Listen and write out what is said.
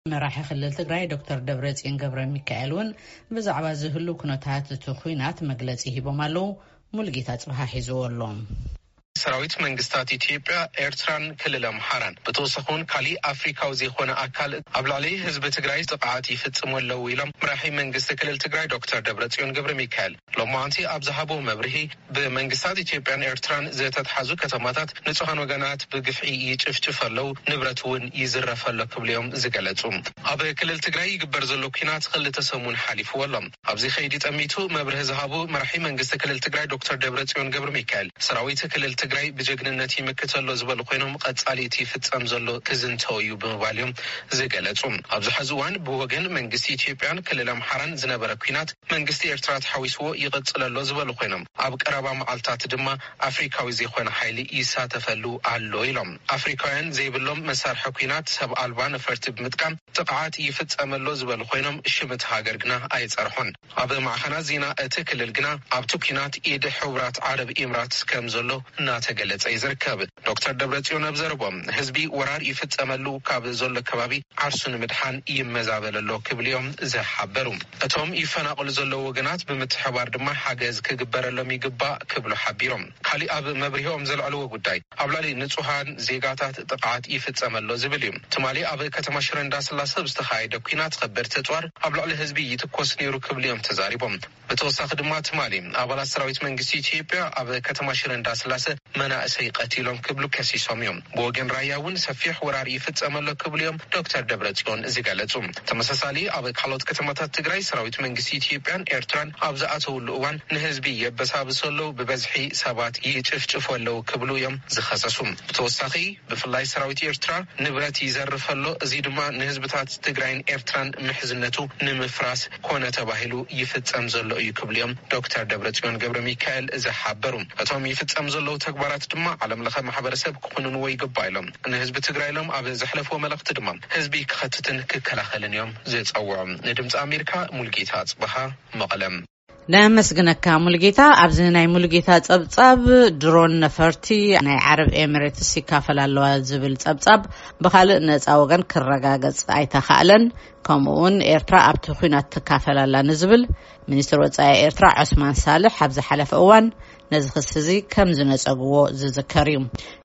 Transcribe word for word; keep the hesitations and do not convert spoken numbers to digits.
مراحل خلال تقرأي دكتور دبرتسيون قبر ميكائيلون بزعبا زهلو كنوتات تخوينات مجلسي هبومالو ملقيتات بها حيزوولهم ሰራዊት መንግስታት ኢትዮጵያ ኤርትራን ክልል አምሃራን በተወሰኑን ካሊ አፍሪካው ዜኾነ አካል አብላሊ ህዝብ ትግራይ ጥቃት ይፈጽሙለው ኢሎም ምራሒ መንግስት ክልል ትግራይ ዶክተር ደብረጽዮን ገብረ ሚካኤል ሎማንቲ አብዛሃቦ መብርሂ በመንግስታት ኢትዮጵያን ኤርትራን ዘተተሐዙ ከተማታት ንጹሃን ወገናት በግፍዒ ይጭፍጭፈለው ንብረቱን ይዝረፈለው ክብሊዮም ዝገለጹ አበ ክልል ትግራይ ይግበር ዘሎ ኩናት ክልተ ሰሙን ሓሊፉ ወሎም ኣብዚ ኸይዲ ጠሚቱ መብርሂ ዝሃቦ ምራሒ መንግስት ክልል ትግራይ ዶክተር ደብረጽዮን ገብረ ሚካኤል ሰራዊት ክልል ትግራይ በጀግንነት ይመከተሉ ዝበሉ ኮይኖም ቀጻሊቲ ፍጻም ዘሎ ክዝንተው ይብባልዮም ዝገለጹ ኣብዚ ሐዝዋን በወገን መንግስት ኢትዮጵያን ክልል አምሃራን ዝነበረ ኩናት መንግስት ኤርትራ ተሐዊስዎ ይቀጽለሉ ዝበሉ ኮይኖም ኣብ ቀረባ መዓልታት ድማ አፍሪካዊ ዜኾነ ኃይሊ ይሳተፈሉ አሎ ኢሎም አፍሪካውያን ዘይብሎም መሳርሐ ኩናት ሰብ አልባ ነፈርቲ ብምጥቃም ጥቃት ይፈጸመሉ ዝበሉ ኮይኖም ሽምት ሃገር ግና አይጸርሑን ኣብ ማዕኸና ዜና እቲ ክልል ግና ኣብቲ ኩናት ኢድ ሕብራት ዓረብ ኤምራት ከም ዘሎ ናተገለጸ ይዝርከብ ዶክተር ደብረጽዮን አብዘርቦም ህዝቢ ወራር ይፈጸመሉ ካብ ዘሎ ከባቢ ዓርሱን ምድሃን ይመዛበለሎ ክብሊዮም ዘሐበሩ እቶም ይፈናቀሉ ዘሎ ወገናት በመተሐባር ድማ ሓገዝ ክግበረሎም ይግባ ክብሉ ሓቢሮም ካሊ ኣብ መብሪሆም ዘልዕልዎ ጉዳይ ኣብላሊ ንጹሃን ዜጋታት ጥቃት ይፈጸመሉ ዝብልዮም ትማሊ ኣብ ከተማ ሽረ እንዳስላሴ ብዝተኻየደ ኩናት ከበድ ተጽዋር ኣብላሊ ህዝቢ ይትኮስ ነይሩ ክብሊዮም ተዛሪቦም በተወሳኺ ድማ ትማሊ አባላት ሰራዊት መንግስት ኢትዮጵያ ኣብ ከተማ ሽረ እንዳስላሴ መናእሰይ ቀቲሎም ክብሉ ከሲሶምዮም በወገን ራያውን ሰፊሕ ወራር ይፈጸመሉ ክብሊዮም ዶክተር ደብረጽዮን ዝገለጹ ተመሳሳሊ ኣብ ካልኦት ከተማታት ትግራይ ሰራዊት መንግስት ኢትዮጵያን ኤርትራን ኣብ ዝኣተውሉ እዋን ንህዝቢ የበሳብሰሉ በበዝሒ ሰባት ይጭፍጭፈሉ ክብሉዮም ዝኸሰሱ በተወሳኺ ብፍላይ ሰራዊት ኤርትራ ንብረት ይዘርፈሉ እዚ ድማ ንህዝብታት ትግራይን ኤርትራን ምሕዝነቱ ንምፍራስ ኮነ ተባሂሉ ይፈጸም ዘሎ እዩ ክብሊዮም ዶክተር ደብረጽዮን ገብረ ሚካኤል ዘሐበሩ እቶም ይፈጸም ዘሎ ተግባራት ድማ ዓለም ለኸ ማህበረሰብ ክኹኑን ወይ ገባይሎም ንህዝብ ትግራይሎም ኣብ ዘሕለፈው መልእክት ድማ ህዝቢ ክኸትትን ክከላኸልን እዮም ዘጸውዖም ንድምጽ አሜሪካ ሙልጌታ ጽበሃ መቀለም ናመስግነካ ሙልጌታ ኣብዚ ናይ ሙልጌታ ጸብጻብ ድሮን ነፈርቲ ናይ ዓረብ ኤሚሬትስ ይካፈላለዋ ዝብል ጸብጻብ በኻልእ ነፃ ወገን ክረጋገጽ ኣይተኻለን ከምኡውን ኤርትራ ኣብቲ ኩናት ትካፈላለላ ንዝብል ሚኒስትር ወጻኢ ኤርትራ ዑስማን ሳልሕ ኣብ ዝሓለፈ እዋን ነዚ ክስ እዚ ከም ዝነጸግዎ ዝዝከር እዩ